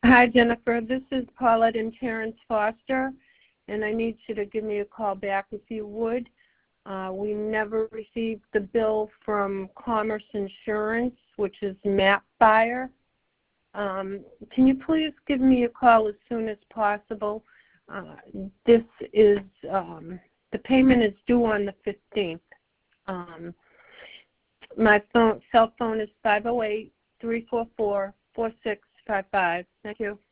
Hi, Jennifer. This is Paulette and Terrence Foster, and I need you to give me a call back if you would. We never received the bill from Commerce Insurance, which is Map Buyer. Can you please give me a call as soon as possible? This is, the payment is due on the 15th. My cell phone is 508-344-4655. Thank you.